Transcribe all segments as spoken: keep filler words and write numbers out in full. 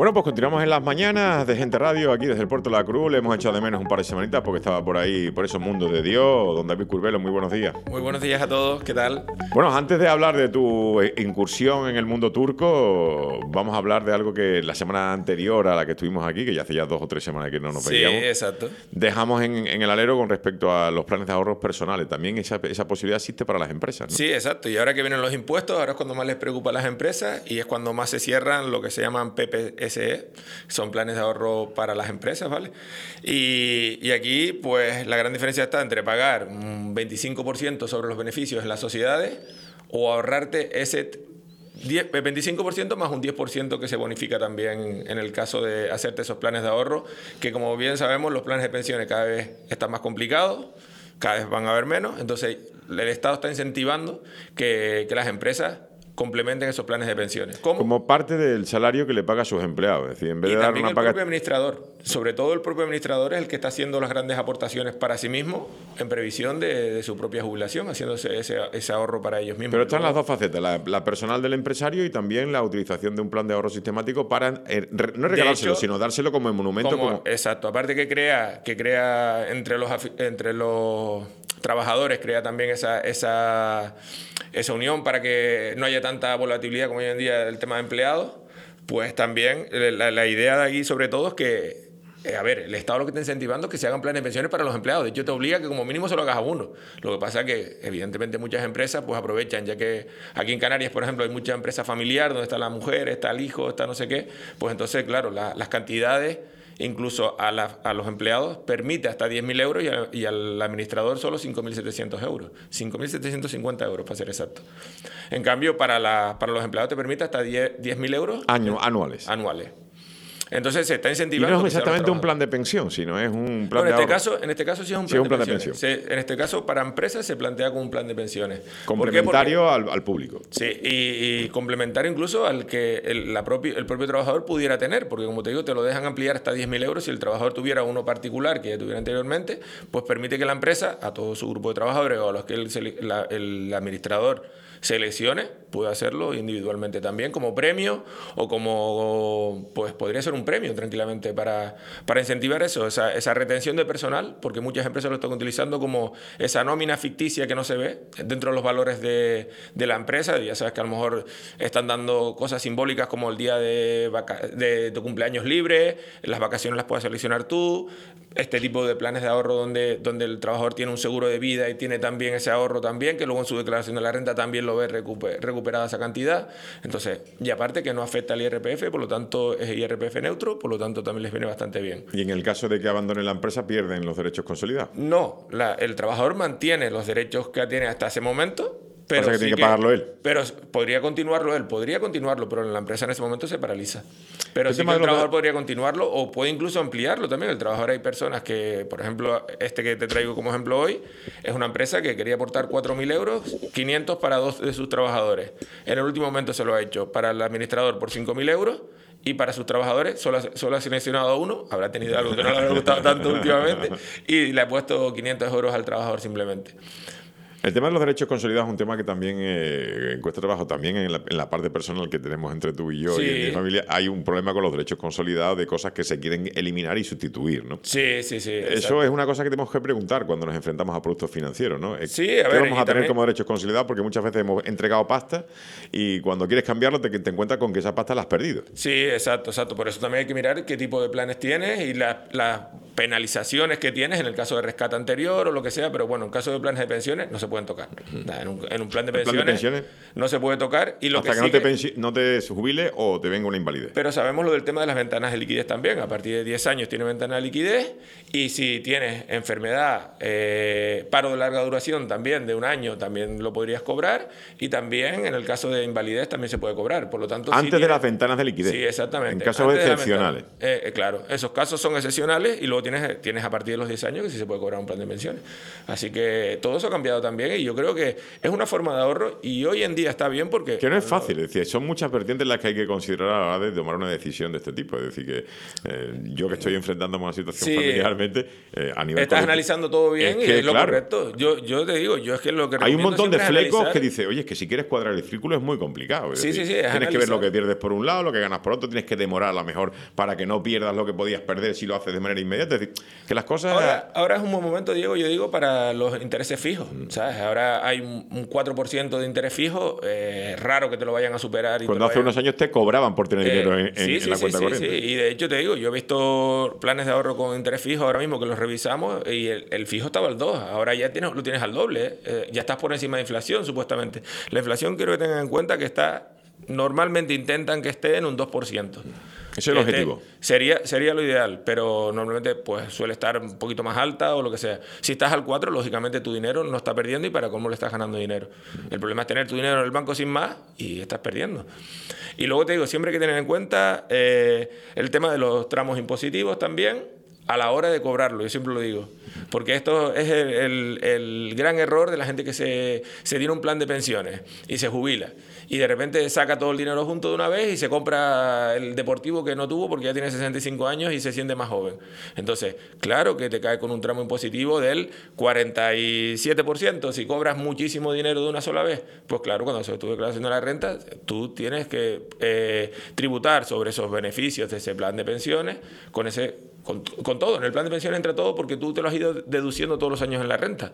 Bueno, pues continuamos en las mañanas de Gente Radio, aquí desde el Puerto de la Cruz. Le hemos echado de menos un par de semanitas porque estaba por ahí, por esos mundos de Dios. Don David Curbelo, muy buenos días. Muy buenos días a todos, ¿qué tal? Bueno, antes de hablar de tu incursión en el mundo turco, vamos a hablar de algo que la semana anterior a la que estuvimos aquí, que ya hace ya dos o tres semanas que no nos veíamos. Sí, exacto. Dejamos en, en el alero con respecto a los planes de ahorros personales. También esa, esa posibilidad existe para las empresas, ¿no? Sí, exacto. Y ahora que vienen los impuestos, ahora es cuando más les preocupa a las empresas y es cuando más se cierran lo que se llaman P P S E, son planes de ahorro para las empresas, ¿vale? Y, y aquí, pues, la gran diferencia está entre pagar un veinticinco por ciento sobre los beneficios en las sociedades o ahorrarte ese diez, veinticinco por ciento más un diez por ciento que se bonifica también en el caso de hacerte esos planes de ahorro, que como bien sabemos, los planes de pensiones cada vez están más complicados, cada vez van a haber menos, entonces el Estado está incentivando que, que las empresas complementen esos planes de pensiones. ¿Cómo? Como parte del salario que le paga a sus empleados. Es decir, en vez y de dar también una el paga... propio administrador. Sobre todo el propio administrador es el que está haciendo las grandes aportaciones para sí mismo en previsión de, de su propia jubilación, haciéndose ese, ese ahorro para ellos mismos. Pero están las dos facetas, la, la personal del empresario y también la utilización de un plan de ahorro sistemático para eh, re, no regalárselo, hecho, sino dárselo como en monumento. Como, como... Exacto. Aparte que crea, que crea entre los, entre los trabajadores, crea también esa... esa esa unión para que no haya tanta volatilidad como hoy en día del tema de empleados, pues también la, la idea de aquí sobre todo es que, eh, a ver, el Estado lo que está incentivando es que se hagan planes de pensiones para los empleados. De hecho, te obliga a que como mínimo se lo hagas a uno. Lo que pasa es que, evidentemente, muchas empresas pues aprovechan, ya que aquí en Canarias, por ejemplo, hay mucha empresa familiar donde está la mujer, está el hijo, está no sé qué, pues entonces, claro, la, las cantidades... Incluso a, la, a los empleados permite hasta diez mil euros y, a, y al administrador solo cinco mil setecientos euros. cinco mil setecientos cincuenta euros, para ser exacto. En cambio, para, la, para los empleados te permite hasta diez mil euros Año, anuales. anuales. Entonces se está incentivando... Y no es exactamente un plan de pensión, sino es un plan bueno, de en este ahorro. caso, en este caso sí es un plan, sí, un de, plan de pensiones. pensión. Se, en este caso, para empresas se plantea como un plan de pensiones. Complementario al, al público. Sí, y, y complementario incluso al que el, la propio, el propio trabajador pudiera tener, porque como te digo, te lo dejan ampliar hasta diez mil euros. Si el trabajador tuviera uno particular que ya tuviera anteriormente, pues permite que la empresa, a todo su grupo de trabajadores o a los que el, la, el administrador seleccione, puede hacerlo individualmente también como premio o como, pues podría ser un premio tranquilamente para, para incentivar eso, esa, esa retención de personal, porque muchas empresas lo están utilizando como esa nómina ficticia que no se ve dentro de los valores de, de la empresa. Ya sabes que a lo mejor están dando cosas simbólicas como el día de, vaca- de tu cumpleaños libre, las vacaciones las puedes seleccionar tú, este tipo de planes de ahorro donde, donde el trabajador tiene un seguro de vida y tiene también ese ahorro también, que luego en su declaración de la renta también lo ve recuper, recuperada esa cantidad. Entonces, y aparte que no afecta al I R P F, por lo tanto es I R P F neutro, por lo tanto también les viene bastante bien. Y en el caso de que abandonen la empresa, pierden los derechos consolidados. No, la, el trabajador mantiene los derechos que tiene hasta ese momento. Pero o sea que sí tiene que, que pagarlo él. Pero podría continuarlo él, podría continuarlo, pero la empresa en ese momento se paraliza. Pero sí que el trabajador podría continuarlo o puede incluso ampliarlo también. El trabajador, hay personas que, por ejemplo, este que te traigo como ejemplo hoy, es una empresa que quería aportar cuatro mil euros, quinientos para dos de sus trabajadores. En el último momento se lo ha hecho para el administrador por cinco mil euros y para sus trabajadores solo, solo ha seleccionado a uno, habrá tenido algo que no le habrá gustado tanto últimamente, y le ha puesto quinientos euros al trabajador simplemente. El tema de los derechos consolidados es un tema que también eh, en Cuesta Trabajo, también en la, en la parte personal que tenemos entre tú y yo sí. y en mi familia, hay un problema con los derechos consolidados de cosas que se quieren eliminar y sustituir, ¿no? Sí, sí, sí. Eso exacto. es una cosa que tenemos que preguntar cuando nos enfrentamos a productos financieros, ¿no? Sí, ¿Qué a ver, vamos a tener también... como derechos consolidados? Porque muchas veces hemos entregado pasta y cuando quieres cambiarlo te, te encuentras con que esa pasta la has perdido. Sí, exacto, exacto. Por eso también hay que mirar qué tipo de planes tienes y las la penalizaciones que tienes en el caso de rescate anterior o lo que sea, pero bueno, en caso de planes de pensiones no se pueden tocar. En un, en un plan de pensiones, plan de pensiones no se puede tocar. Y lo hasta que, que, que, no, sí te que no te jubiles o te venga una invalidez. Pero sabemos lo del tema de las ventanas de liquidez también. A partir de diez años tiene ventana de liquidez y si tienes enfermedad, eh, paro de larga duración también de un año, también lo podrías cobrar y también en el caso de invalidez también se puede cobrar. Por lo tanto, antes si de las ventanas de liquidez. Sí, exactamente. En casos antes excepcionales. Eh, eh, claro, esos casos son excepcionales y luego tienes, tienes a partir de los diez años que sí se puede cobrar un plan de pensiones. Así que todo eso ha cambiado también y yo creo que es una forma de ahorro y hoy en día está bien porque... Que no es fácil, es decir, son muchas vertientes las que hay que considerar a la hora de tomar una decisión de este tipo. Es decir, que eh, yo que estoy enfrentándome a una situación sí, familiarmente, eh, a nivel... Estás analizando todo bien es y que, es lo claro, correcto. Yo, yo te digo, yo es que lo que hay un montón de flecos analizar... que dice, oye, es que si quieres cuadrar el círculo es muy complicado. Es sí, decir, sí, sí, es tienes analizar. que ver lo que pierdes por un lado, lo que ganas por otro, tienes que demorar a lo mejor para que no pierdas lo que podías perder si lo haces de manera inmediata. Es decir, que las cosas... Ahora, ahora es un buen momento, Diego, yo digo, para los intereses fijos, ¿sabes? Ahora hay un, un cuatro por ciento de interés fijo, eh, raro que te lo vayan a superar. Y Cuando hace vayan... unos años te cobraban por tener eh, dinero en, sí, en, sí, en la sí, cuenta sí, corriente. Sí, y de hecho te digo, yo he visto planes de ahorro con interés fijo ahora mismo que los revisamos y el, el fijo estaba al dos, ahora ya tienes, lo tienes al doble, ¿eh? Eh, ya estás por encima de inflación, supuestamente. La inflación quiero que tengan en cuenta que está, normalmente intentan que esté en un dos por ciento. Ese es el objetivo. Sería, sería lo ideal, pero normalmente pues suele estar un poquito más alta o lo que sea. Si estás al cuatro, lógicamente tu dinero no está perdiendo y para cómo le estás ganando dinero. El problema es tener tu dinero en el banco sin más y estás perdiendo. Y luego te digo, siempre hay que tener en cuenta eh, el tema de los tramos impositivos también a la hora de cobrarlo, yo siempre lo digo. Porque esto es el, el, el gran error de la gente que se, se tiene un plan de pensiones y se jubila. Y de repente saca todo el dinero junto de una vez y se compra el deportivo que no tuvo porque ya tiene sesenta y cinco años y se siente más joven. Entonces, claro que te cae con un tramo impositivo del cuarenta y siete por ciento. Si cobras muchísimo dinero de una sola vez, pues claro, cuando se tu declaración de la renta, tú tienes que eh, tributar sobre esos beneficios de ese plan de pensiones con ese... Con, con todo, en el plan de pensiones entra todo porque tú te lo has ido deduciendo todos los años en la renta.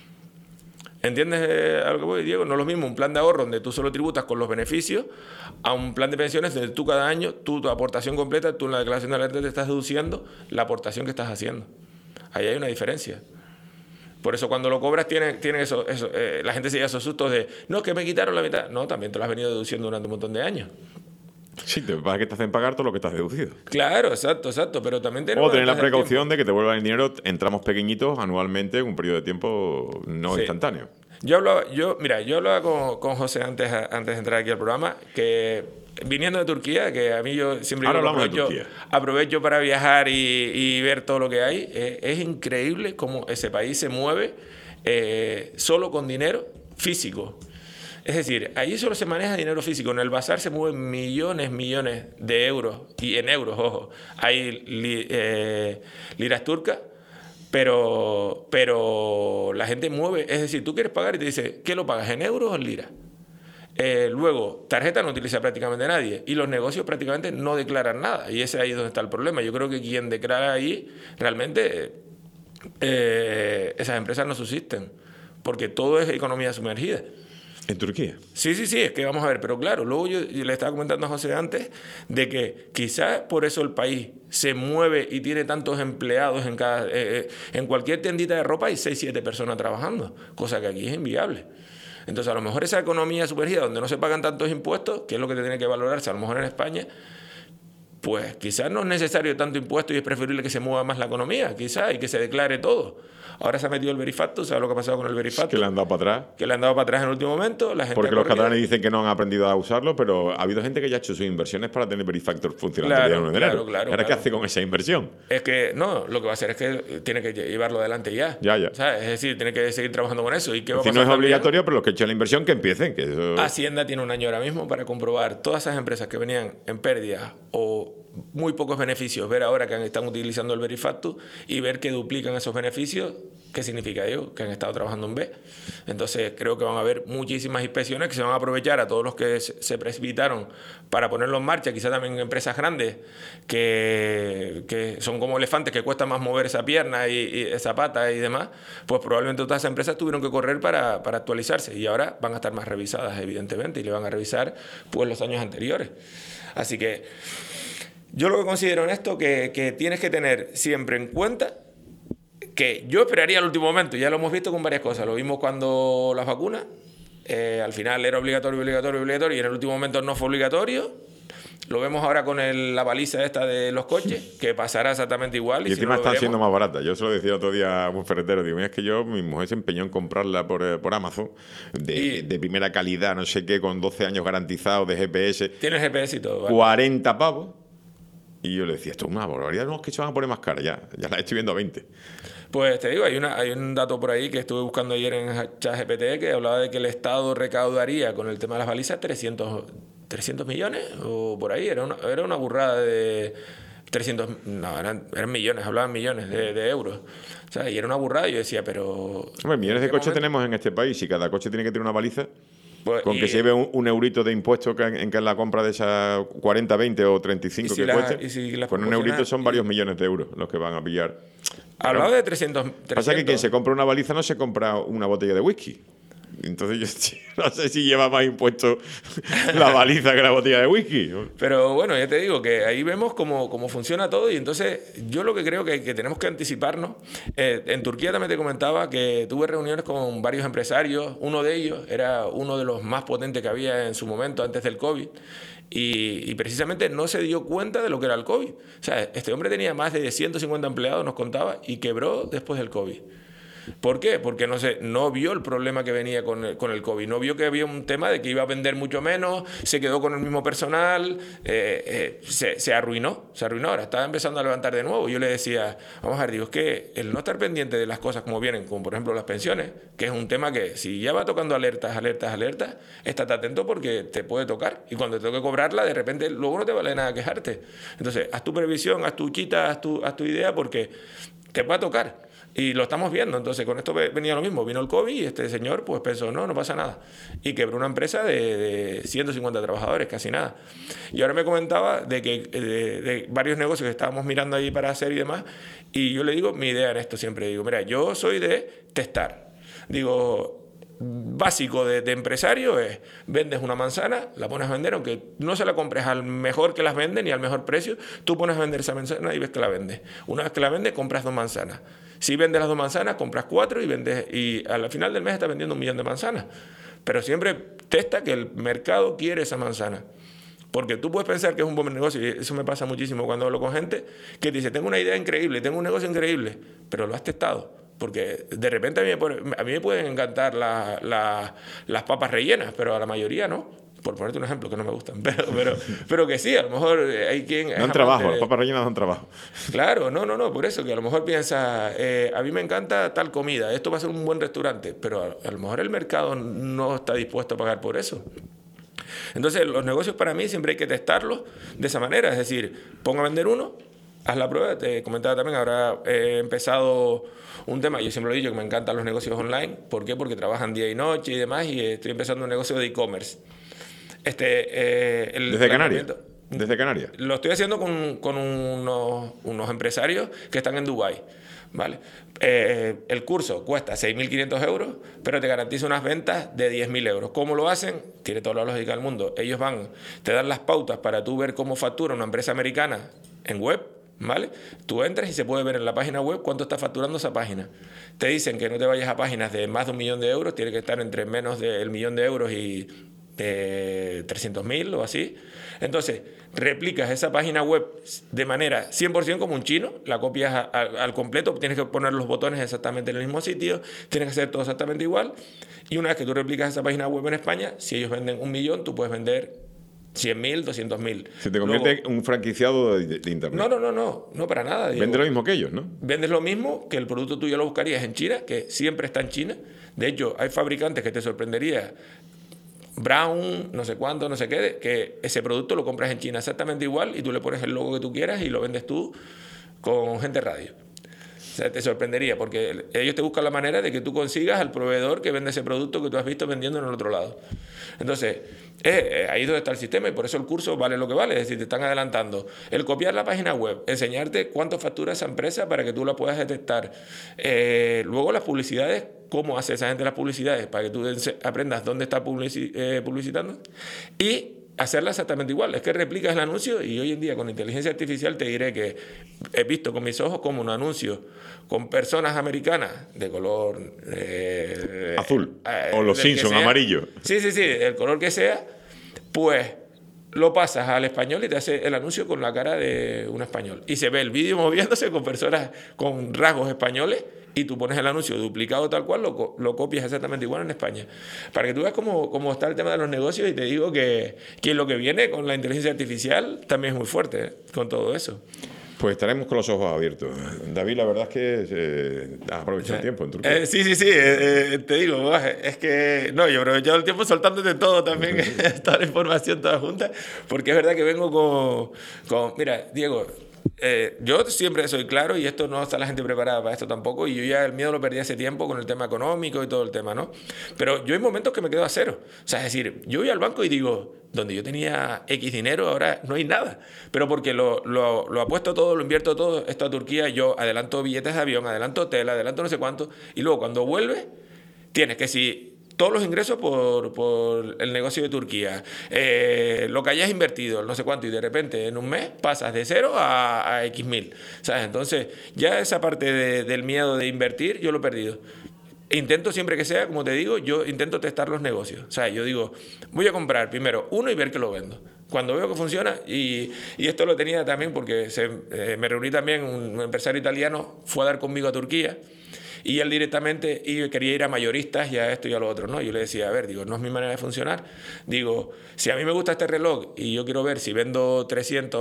¿Entiendes eh, a lo que voy, Diego? No es lo mismo un plan de ahorro donde tú solo tributas con los beneficios a un plan de pensiones donde tú cada año, tú, tu aportación completa, tú en la declaración de la renta te estás deduciendo la aportación que estás haciendo. Ahí hay una diferencia. Por eso cuando lo cobras tiene, tiene eso, eso eh, la gente se lleva esos sustos de no, es que me quitaron la mitad. No, también te lo has venido deduciendo durante un montón de años. Sí, te pasa que te hacen pagar todo lo que te has deducido. Claro, exacto, exacto, pero también tenemos... O tener la precaución de que te vuelvan el dinero en tramos pequeñitos anualmente en un periodo de tiempo no sí. instantáneo. Yo hablaba, yo, mira, yo hablaba con, con José antes, antes de entrar aquí al programa, que viniendo de Turquía, que a mí yo siempre Ahora hablamos aprovecho, de Turquía. aprovecho para viajar y, y ver todo lo que hay, eh, es increíble cómo ese país se mueve eh, solo con dinero físico. Es decir, allí solo se maneja dinero físico. En el bazar se mueven millones, millones de euros. Y en euros, ojo. Hay li, eh, liras turcas, pero, pero la gente mueve. Es decir, tú quieres pagar y te dice, ¿qué lo pagas? ¿En euros o en liras? Eh, luego, tarjeta no utiliza prácticamente nadie. Y los negocios prácticamente no declaran nada. Y ese ahí es donde está el problema. Yo creo que quien declara ahí, realmente, eh, esas empresas no subsisten. Porque todo es economía sumergida. ¿En Turquía? Sí, sí, sí, es que vamos a ver, pero claro, luego yo, yo le estaba comentando a José antes de que quizás por eso el país se mueve y tiene tantos empleados en cada eh, en cualquier tiendita de ropa hay seis, siete personas trabajando, cosa que aquí es inviable. Entonces a lo mejor esa economía sumergida donde no se pagan tantos impuestos, que es lo que te tiene que valorarse a lo mejor en España, pues quizás no es necesario tanto impuesto y es preferible que se mueva más la economía, quizás, y que se declare todo. Ahora se ha metido el Verifacto, ¿sabes lo que ha pasado con el Verifacto? Que le han dado para atrás. Que le han dado para atrás en el último momento. La gente Porque los catalanes dicen que no han aprendido a usarlo, pero ha habido gente que ya ha hecho sus inversiones para tener Verifactor funcionando claro, el día uno de enero. Claro, claro, ¿Ahora claro. qué hace con esa inversión? Es que, no, lo que va a hacer es que tiene que llevarlo adelante ya. Ya, ya. ¿Sabes? Es decir, tiene que seguir trabajando con eso. ¿Y qué va a pasar? pasar? No es obligatorio, pero los que han hecho la inversión que empiecen. Que eso... Hacienda tiene un año ahora mismo para comprobar todas esas empresas que venían en pérdida o muy pocos beneficios, ver ahora que están utilizando el Verifacto y ver que duplican esos beneficios. ¿Qué significa ello? Que han estado trabajando en B. Entonces creo que van a haber muchísimas inspecciones que se van a aprovechar a todos los que se precipitaron para ponerlo en marcha, quizás también empresas grandes que, que son como elefantes que cuesta más mover esa pierna y, y esa pata y demás, pues probablemente todas esas empresas tuvieron que correr para, para actualizarse y ahora van a estar más revisadas evidentemente y le van a revisar pues los años anteriores. Así que yo lo que considero en esto que, que tienes que tener siempre en cuenta que yo esperaría al último momento, ya lo hemos visto con varias cosas, lo vimos cuando las vacunas, eh, al final era obligatorio, obligatorio, obligatorio y en el último momento no fue obligatorio, lo vemos ahora con el, la baliza esta de los coches, que pasará exactamente igual. Y, y encima si no están siendo más baratas. Yo se lo decía otro día a un ferretero, digo, mira, es que yo, mi mujer se empeñó en comprarla por, por Amazon, de, y, de primera calidad, no sé qué, con doce años garantizados de G P S. Tiene G P S y todo. ¿Vale? cuarenta pavos. Y yo le decía, esto es una barbaridad, no, es que se van a poner más caras, ya, ya las estoy viendo a veinte. Pues te digo, hay, una, hay un dato por ahí que estuve buscando ayer en ChatGPT que hablaba de que el Estado recaudaría con el tema de las balizas trescientos millones o por ahí. Era una, era una burrada de trescientos, no, eran, eran millones, hablaban millones de, de euros. O sea, y era una burrada y yo decía, pero... Hombre, millones de coches momento? tenemos en este país y cada coche tiene que tener una baliza. Pues, con y, que se lleve un, un eurito de impuesto que en, en que en la compra de esas cuarenta, veinte o treinta y cinco y si que la, cueste, y si la con un eurito son varios millones de euros los que van a pillar. Hablaba de trescientos, trescientos. Pasa que quien se compra una baliza no se compra una botella de whisky. Entonces yo no sé si lleva más impuesto la baliza que la botella de whisky. Pero bueno, ya te digo que ahí vemos cómo, cómo funciona todo y entonces yo lo que creo que, que tenemos que anticiparnos. Eh, en Turquía también te comentaba que tuve reuniones con varios empresarios. Uno de ellos era uno de los más potentes que había en su momento antes del COVID. Y, y precisamente no se dio cuenta de lo que era el COVID. O sea, este hombre tenía más de ciento cincuenta empleados, nos contaba, y quebró después del COVID. ¿Por qué? Porque no sé, no vio el problema que venía con el, con el COVID, no vio que había un tema de que iba a vender mucho menos, se quedó con el mismo personal, eh, eh, se, se arruinó, se arruinó, ahora estaba empezando a levantar de nuevo. Yo le decía, vamos a ver, digo, es que el no estar pendiente de las cosas como vienen, como por ejemplo las pensiones, que es un tema que si ya va tocando alertas, alertas, alertas, estate atento porque te puede tocar y cuando te toque cobrarla, de repente luego no te vale nada quejarte. Entonces, haz tu previsión, haz tu chita, haz tu, haz tu idea porque te va a tocar. Y lo estamos viendo. Entonces, con esto venía lo mismo. Vino el COVID y este señor pues pensó, no, no pasa nada. Y quebró una empresa de, de ciento cincuenta trabajadores, casi nada. Y ahora me comentaba de que de, de varios negocios que estábamos mirando ahí para hacer y demás. Y yo le digo, mi idea en esto siempre, digo, mira, yo soy de testar. Digo... básico de, de empresario es, vendes una manzana, la pones a vender, aunque no se la compres al mejor que las vende ni al mejor precio, tú pones a vender esa manzana y ves que la vendes. Una vez que la vendes, compras dos manzanas. Si vendes las dos manzanas, compras cuatro y vendes y al final del mes estás vendiendo un millón de manzanas. Pero siempre testa que el mercado quiere esa manzana. Porque tú puedes pensar que es un buen negocio, y eso me pasa muchísimo cuando hablo con gente, que dice, tengo una idea increíble, tengo un negocio increíble, pero lo has testado. Porque de repente a mí me, a mí me pueden encantar la, la, las papas rellenas, pero a la mayoría no. Por ponerte un ejemplo, que no me gustan. Pero, pero, pero que sí, a lo mejor hay quien... Dan trabajo, de... las papas rellenas dan trabajo. Claro, no, no, no, por eso, que a lo mejor piensa, eh, a mí me encanta tal comida, esto va a ser un buen restaurante, pero a, a lo mejor el mercado no está dispuesto a pagar por eso. Entonces, los negocios para mí siempre hay que testarlos de esa manera. Es decir, pongo a vender uno, haz la prueba. Te comentaba también, ahora he empezado un tema, yo siempre lo he dicho, que me encantan los negocios online. ¿Por qué? Porque trabajan día y noche y demás, y estoy empezando un negocio de e-commerce. Este, eh, el ¿Desde Canarias? ¿Desde Canarias? Lo estoy haciendo con, con unos, unos empresarios que están en Dubái. ¿Vale? Eh, el curso cuesta seis mil quinientos euros, pero te garantiza unas ventas de diez mil euros. ¿Cómo lo hacen? Tiene toda la lógica del mundo. Ellos van, te dan las pautas para tú ver cómo factura una empresa americana en web, ¿vale? Tú entras y se puede ver en la página web cuánto está facturando esa página. Te dicen que no te vayas a páginas de más de un millón de euros, tiene que estar entre menos del millón de euros y de trescientos mil o así. Entonces, replicas esa página web de manera cien por ciento como un chino, la copias a, a, al completo, tienes que poner los botones exactamente en el mismo sitio, tienes que hacer todo exactamente igual, y una vez que tú replicas esa página web en España, si ellos venden un millón, tú puedes vender cien mil, doscientos mil. Se te convierte en un franquiciado de, de Internet. No, no, no, no, no para nada. Diego. Vende lo mismo que ellos, ¿no? Vendes lo mismo, que el producto tuyo lo buscarías en China, que siempre está en China. De hecho, hay fabricantes que te sorprendería, Brown, no sé cuánto, no sé qué, que ese producto lo compras en China exactamente igual y tú le pones el logo que tú quieras y lo vendes tú con Gente Radio. O sea, te sorprendería porque ellos te buscan la manera de que tú consigas al proveedor que vende ese producto que tú has visto vendiendo en el otro lado. Entonces, eh, ahí es donde está el sistema y por eso el curso vale lo que vale. Es decir, te están adelantando el copiar la página web, enseñarte cuánto factura esa empresa para que tú la puedas detectar. Eh, luego las publicidades, cómo hace esa gente las publicidades para que tú aprendas dónde está publici- eh, publicitando y hacerla exactamente igual. Es que replicas el anuncio y hoy en día con inteligencia artificial te diré que he visto con mis ojos como un anuncio con personas americanas de color azul eh, o los Simpsons amarillo. Sí, sí, sí, el color que sea, pues lo pasas al español y te hace el anuncio con la cara de un español. Y se ve el vídeo moviéndose con personas con rasgos españoles y tú pones el anuncio duplicado tal cual, lo, lo copias exactamente igual en España. Para que tú veas cómo, cómo está el tema de los negocios y te digo que, que lo que viene con la inteligencia artificial también es muy fuerte, ¿eh? Con todo eso. Pues estaremos con los ojos abiertos. David, la verdad es que eh, has aprovechado el tiempo en Turquía. Eh, sí, sí, sí, eh, eh, te digo, es que no, yo he aprovechado el tiempo soltándote todo también, toda la información toda junta, porque es verdad que vengo con, con mira, Diego, eh, yo siempre soy claro y esto no está la gente preparada para esto tampoco, y yo ya el miedo lo perdí hace tiempo con el tema económico y todo el tema, ¿no? Pero yo hay momentos que me quedo a cero. O sea, es decir, yo voy al banco y digo, donde yo tenía X dinero, ahora no hay nada. Pero porque lo, lo, lo apuesto todo, lo invierto todo, esto a Turquía, yo adelanto billetes de avión, adelanto hotel, adelanto no sé cuánto, y luego cuando vuelves, tienes que si todos los ingresos por, por el negocio de Turquía, eh, lo que hayas invertido, no sé cuánto, y de repente en un mes pasas de cero a, a X mil, ¿sabes? Entonces, ya esa parte de, del miedo de invertir, yo lo he perdido. Intento siempre que sea, como te digo, yo intento testar los negocios. O sea, yo digo, voy a comprar primero uno y ver que lo vendo. Cuando veo que funciona, y, y esto lo tenía también porque se, eh, me reuní también, un empresario italiano fue a dar conmigo a Turquía, y él directamente y quería ir a mayoristas y a esto y a lo otro, ¿no? Yo le decía, a ver, digo, no es mi manera de funcionar. Digo, si a mí me gusta este reloj y yo quiero ver si vendo trescientos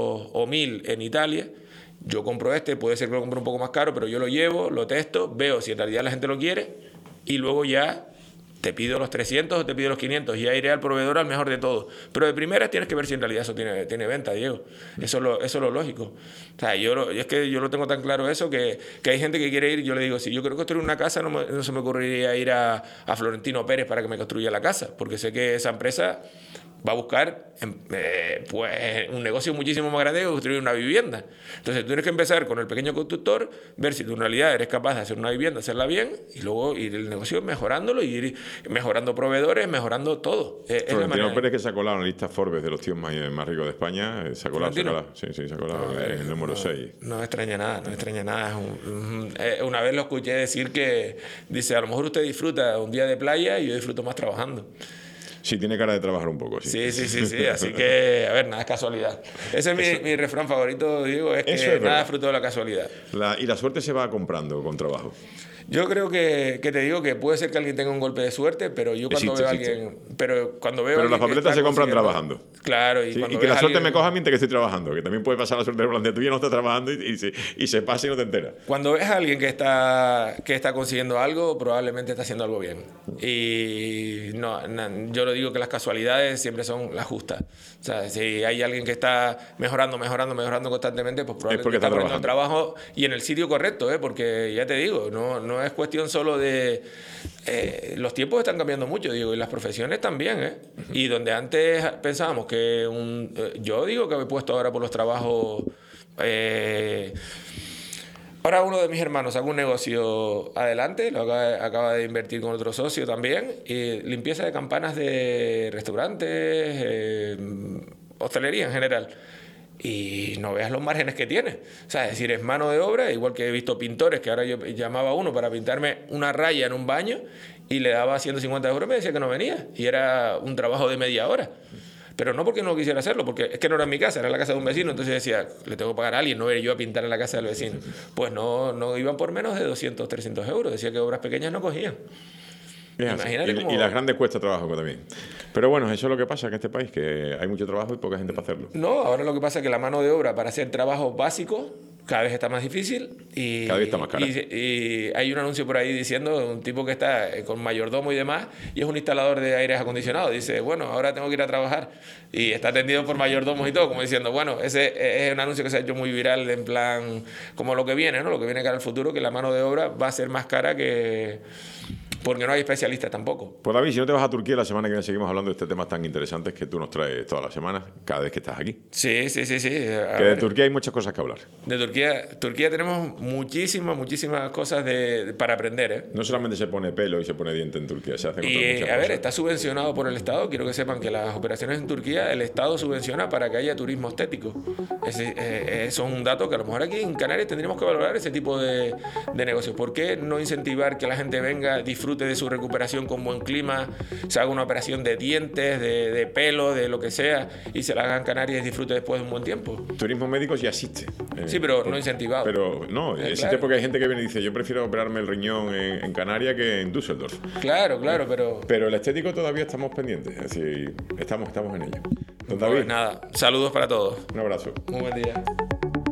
o mil en Italia, yo compro este, puede ser que lo compre un poco más caro, pero yo lo llevo, lo testo, veo si en realidad la gente lo quiere y luego ya te pido los trescientos o te pido los quinientos y ya iré al proveedor al mejor de todo. Pero de primeras tienes que ver si en realidad eso tiene, tiene venta, Diego. Eso es lo, eso es lo lógico. O sea, yo lo, es que yo lo tengo tan claro eso que, que hay gente que quiere ir, yo le digo, si yo quiero construir una casa, no, me, no se me ocurriría ir a, a Florentino Pérez para que me construya la casa, porque sé que esa empresa va a buscar eh, pues, un negocio muchísimo más grande que construir una vivienda. Entonces tú tienes que empezar con el pequeño constructor, ver si tú en realidad eres capaz de hacer una vivienda, hacerla bien, y luego ir el negocio mejorándolo y ir mejorando proveedores, mejorando todo. Eh, Florentino Pérez, que se ha colado en la lista Forbes de los tíos más, más ricos de España, se ha colado, se ha colado. Sí, sí, se ha colado no, el, el número no, seis. No me extraña nada, no me extraña nada. Un, eh, una vez lo escuché decir que, dice, a lo mejor usted disfruta un día de playa y yo disfruto más trabajando. Sí, tiene cara de trabajar un poco. Sí, sí, sí, sí, sí. Así que, a ver, nada es casualidad. Ese es mi, mi refrán favorito, Diego, es que es nada es fruto de la casualidad. La, y la suerte se va comprando con trabajo. Yo creo que, que te digo que puede ser que alguien tenga un golpe de suerte, pero yo cuando existe, veo a alguien... Existe. Pero cuando veo Pero a las papeletas se compran trabajando. Claro. Y, sí, cuando y que la suerte alguien... me coja mientras que estoy trabajando, que también puede pasar la suerte de tú ya no estás trabajando y, y, se, y se pasa y no te enteras. Cuando ves a alguien que está, que está consiguiendo algo, probablemente está haciendo algo bien. Y no, no, yo lo digo que las casualidades siempre son las justas. O sea, si hay alguien que está mejorando, mejorando, mejorando constantemente, pues probablemente está, está poniendo el trabajo y en el sitio correcto, ¿eh? Porque ya te digo, no, no es cuestión solo de... Eh, los tiempos están cambiando mucho, digo, y las profesiones también, ¿eh? Y donde antes pensábamos que un... Eh, yo digo que me he puesto ahora por los trabajos... Eh, Ahora uno de mis hermanos sacó un negocio adelante, lo acaba, acaba de invertir con otro socio también, y limpieza de campanas de restaurantes, eh, hostelería en general. Y no veas los márgenes que tiene. O sea, es decir, es mano de obra, igual que he visto pintores, que ahora yo llamaba a uno para pintarme una raya en un baño y le daba ciento cincuenta euros y me decía que no venía. Y era un trabajo de media hora. Pero no porque no quisiera hacerlo, porque es que no era en mi casa, era la casa de un vecino, entonces decía, le tengo que pagar a alguien, no era yo a pintar en la casa del vecino. Pues no, no iban por menos de doscientos, trescientos euros, decía que obras pequeñas no cogían. Y, como... y las grandes cuesta trabajo también. Pero bueno, eso es lo que pasa en este país, que hay mucho trabajo y poca gente para hacerlo. No, ahora lo que pasa es que la mano de obra para hacer trabajos básicos cada vez está más difícil y, cada vez está más cara. Y, y hay un anuncio por ahí diciendo un tipo que está con mayordomo y demás y es un instalador de aires acondicionados. Dice, bueno, ahora tengo que ir a trabajar y está atendido por mayordomos y todo, como diciendo, bueno, ese es un anuncio que se ha hecho muy viral en plan, como lo que viene, ¿no? Lo que viene cara al futuro, que la mano de obra va a ser más cara que... porque no hay especialistas tampoco. Pues David, si no te vas a Turquía, la semana que viene seguimos hablando de este temas tan interesantes que tú nos traes todas las semanas, cada vez que estás aquí. Sí, sí, sí, sí. A que ver, de Turquía hay muchas cosas que hablar. De Turquía, Turquía tenemos muchísimas, muchísimas cosas de, de, para aprender, ¿eh? No solamente se pone pelo y se pone diente en Turquía, se hacen otras Y, muchas a ver, cosas. está subvencionado por el Estado. Quiero que sepan que las operaciones en Turquía, el Estado subvenciona para que haya turismo estético. Ese, eh, eso es un dato que a lo mejor aquí en Canarias tendríamos que valorar ese tipo de, de negocios. ¿Por qué no incentivar que la gente venga, disfrute disfrute de su recuperación con buen clima, se haga una operación de dientes, de, de pelo, de lo que sea, y se la haga en Canarias y disfrute después de un buen tiempo. Turismo médico ya existe. Eh, Sí, pero por- no incentivado. Pero no, Eh, existe claro. porque hay gente que viene y dice, yo prefiero operarme el riñón en, en Canarias que en Düsseldorf. Claro, claro, pero... Pero el estético todavía estamos pendientes, es decir, estamos, estamos en ello. Don Pues David, nada, saludos para todos. un abrazo. Muy buen día.